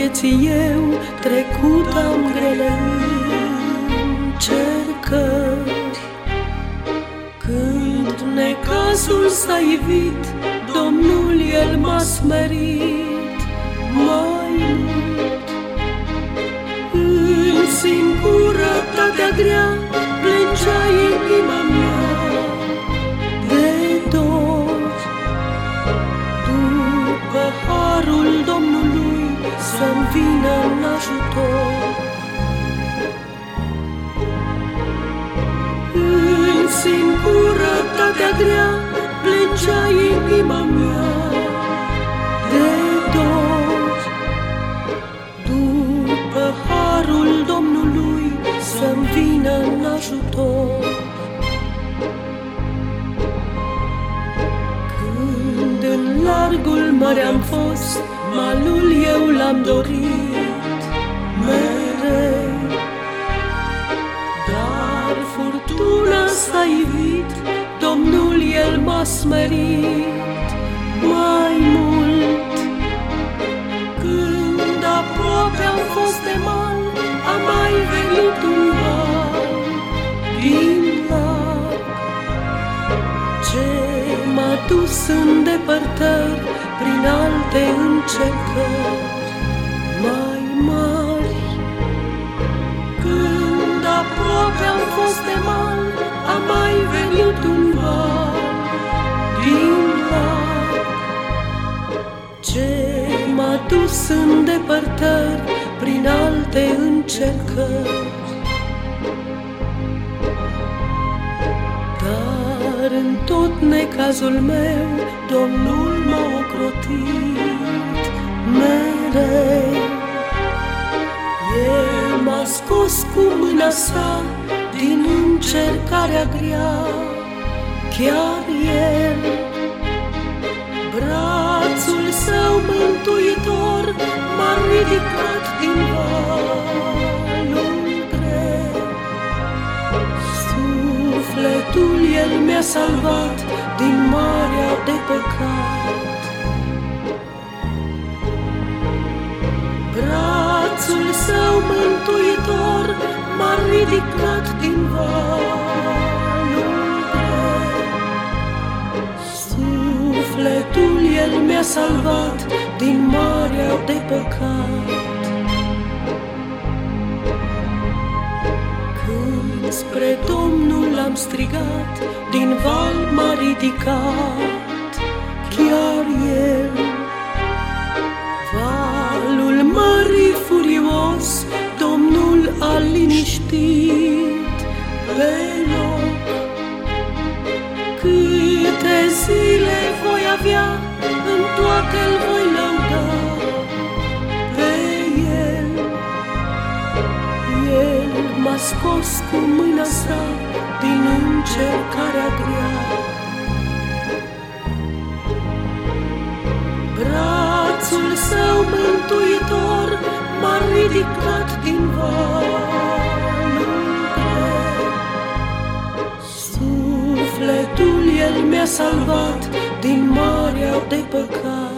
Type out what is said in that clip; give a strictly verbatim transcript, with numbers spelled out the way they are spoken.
vieții eu trecut am grele încercări. Când necazul s-a ivit, Domnul El m-a smerit mai mult. În singurătatea grea plângea inima mea de dor. După harul Domnului să-mi vină în ajutor. În singurătatea grea plângea inima mea de dor. După harul Domnului să-mi vină în ajutor. Când în largul măre am fost, malul eu l-am dorit mereu, dar furtuna s-a ivit, Domnul El m-a smerit mai mult. Când aproape am fost de mal, a mai venit un val din larg, ce m-a dus în depărtări prin alte încercări mai mari. Când aproape am fost de mal, a mai venit un val din larg, ce m-a dus în depărtări prin alte încercări. Dar în tot necazul meu Domnul m-a ocrotit mereu. El m-a scos cu mâna sa din încercarea grea, chiar El. Brațul Său mântuitor m-a ridicat din valul greu. Sufletul El mi-a salvat din marea de păcat. Brațul Său mântuitor m-a ridicat din valul greu. Sufletul El mi-a salvat din marea de păcat. Când spre Domnul am strigat, din val m-a ridicat chiar El. Valul mării furios Domnul a liniștit pe loc. Câte zile voi avea, în toate îl voi lăuda pe El. El m-a scos cu mâna sa din încercarea grea. Brațul Său mântuitor m-a ridicat din valul greu. Sufletul El mi-a salvat din marea de păcat.